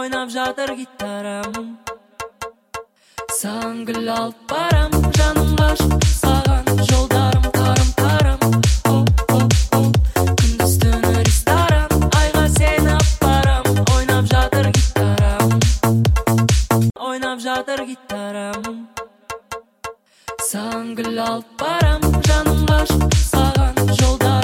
ойнап жатыр гитарам. Саған гүл алып барам, жаным ғашық саған, жолдарым тарым-тарым. Күндіз түні ресторан, айға сені апарам, ойнап жатыр гитарам. Ойнап жатыр гитарам. Саған гүл алып барам, жаным ғашық саған, жолдарым